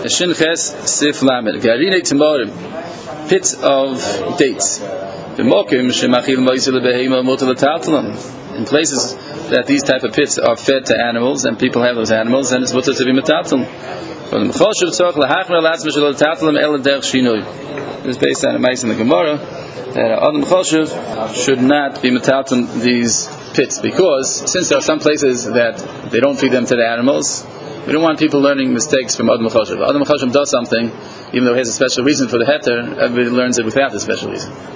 Shinches Sif Lamed. Garine Timorim. Pits of dates. In places that these type of pits are fed to animals and people have those animals, then it's mutter to be metatal. It's based on a mice in the Gemara that Adam Choshev should not be metatal these pits, because since there are some places that they don't feed them to the animals, we don't want people learning mistakes from Adam Choshev. Adam Choshev does something, even though he has a special reason for the heter, everybody learns it without a special reason.